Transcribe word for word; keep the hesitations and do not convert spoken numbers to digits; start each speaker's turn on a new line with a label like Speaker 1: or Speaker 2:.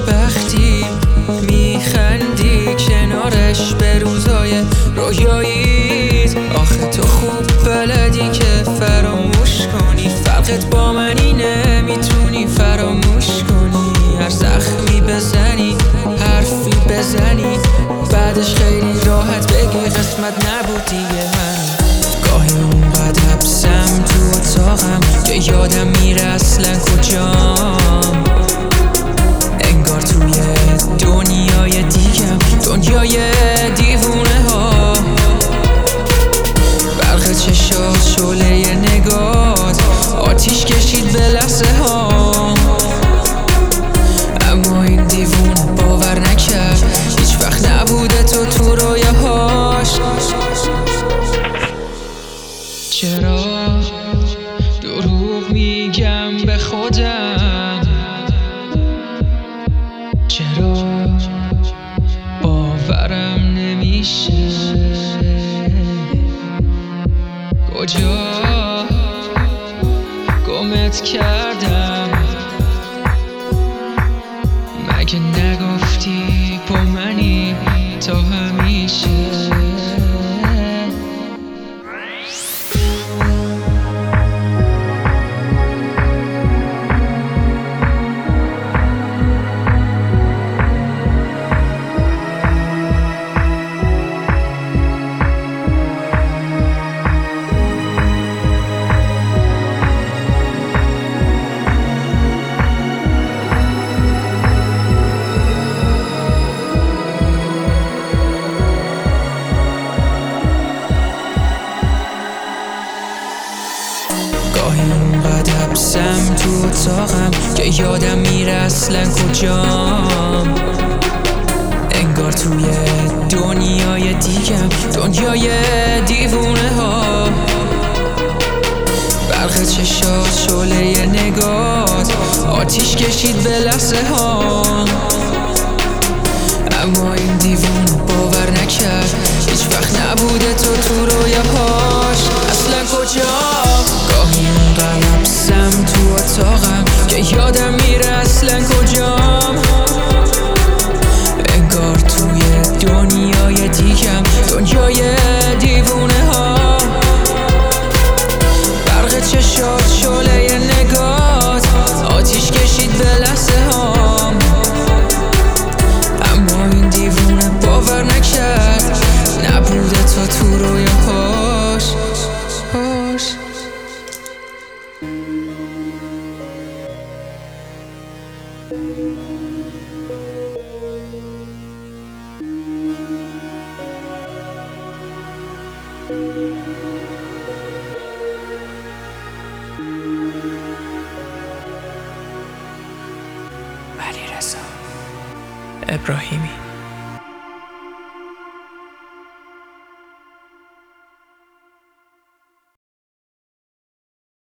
Speaker 1: خوشبختی میخندی کنارش به روزای رویاییت. آخه تو خوب بلدی که فراموش کنی، فرقت با من اینه میتونی فراموش کنی. هر زخمی بزنی حرفی بزنی بعدش خیلی راحت بگی قسمت نبود دیگه. من گاهی اونقدر حبسم تو اتاقم که یادم میره اصلا کجام، انگار توی دنیای دیگم، دنیای دیوونه ها. برق چشات شعله نگات آتیش کشید به لحظه ها، اما این دیوونه باور نکرد هیچ وقت نبوده تو تو رویاهاش. چرا دروغ میگم به خودم، چرا باورم نمیشه، کجا گمت کردم، مگه نگفتی با منی تا همیشه. گاهی اونقدر حبسم تو اتاقم که یادم میره اصلا کجام، انگار توی دنیای دیگم، دنیای دیوونه ها. برق چشات شعله نگات آتیش کشید به لحظه ها، اما این دیوونه باور نکرد هیچ وقت نبوده تو تو رویاهاش اصلا کجا. گاهی اونقدر حبسم تو اتاقم که یادم میره اصلا کجام، انگار توی دنیای دیگم، دنیای دیوونه ها. برق چشات شعله نگات آتیش کشید به لحظه ها، اما این دیوونه باور نکرد نبوده تو تو رویاهاش. علیرضا ابراهیمی.